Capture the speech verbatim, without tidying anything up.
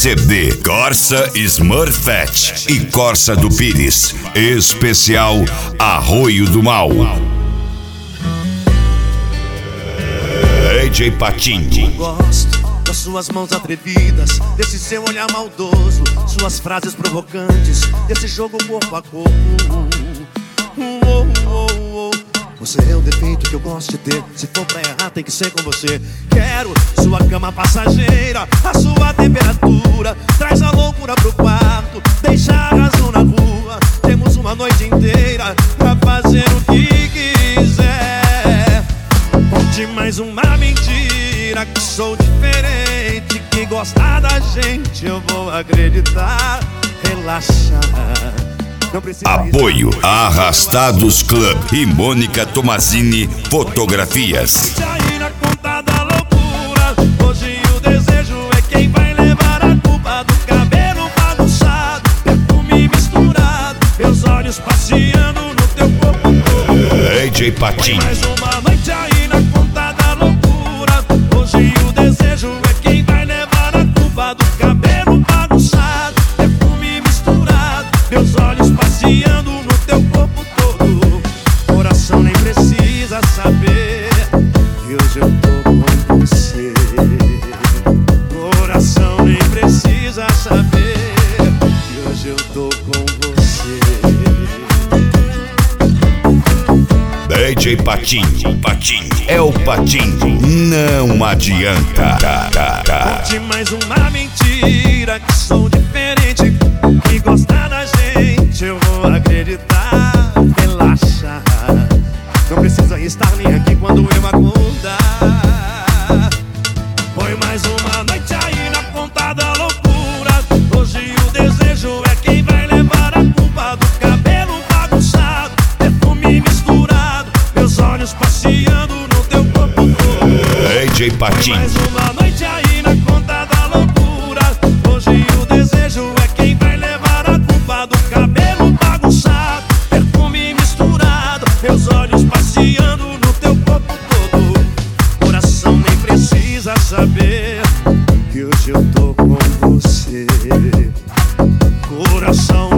C D Corsa Smurfette e Corsa do Pires. Especial Arroio do Mal. D J Patinho. Gosto das suas mãos atrevidas, desse seu olhar maldoso, suas frases provocantes, desse jogo corpo a corpo. Oh, oh, oh. Você é o defeito que eu gosto de ter. Se for pra errar tem que ser com você. Quero sua cama passageira, a sua temperatura. Traz a loucura pro quarto, deixa a razão na rua. Temos uma noite inteira pra fazer o que quiser. Conte mais uma mentira, que sou diferente, que gostar da gente eu vou acreditar. Relaxa. Apoio Arrastados Club e Mônica Tomazini Fotografias. Aí na conta da loucura, hoje o desejo é quem vai levar a culpa do cabelo bagunçado, perfume misturado, meus olhos passeando no teu corpo todo. D J Patinho. Mais uma noite aí na conta da loucura, hoje o desejo é quem vai levar a culpa do cabelo bagunçado, perfume misturado, meus olhos passeando no teu corpo todo. Coração nem precisa saber que hoje eu tô com você. Coração nem precisa saber que hoje eu tô com você. D J Patinho, Patinho, é o Patinho, não adianta. Conte mais uma mentira, que sou diferente, que gostar da gente eu vou acreditar. Relaxa, não precisa estar nem aqui quando eu acordar. Põe mais uma noite aí na conta da loucura, hoje o desejo é quem vai levar a culpa do cabelo bagunçado, perfume misturado, meus olhos passeando no teu corpo todo. D J Patinho. Mais uma noite aí na conta da loucura, hoje o desejo é quem vai levar a culpa do cabelo bagunçado, perfume misturado, meus olhos passeando no teu corpo todo. Coração nem precisa saber que hoje eu tô com você. Coração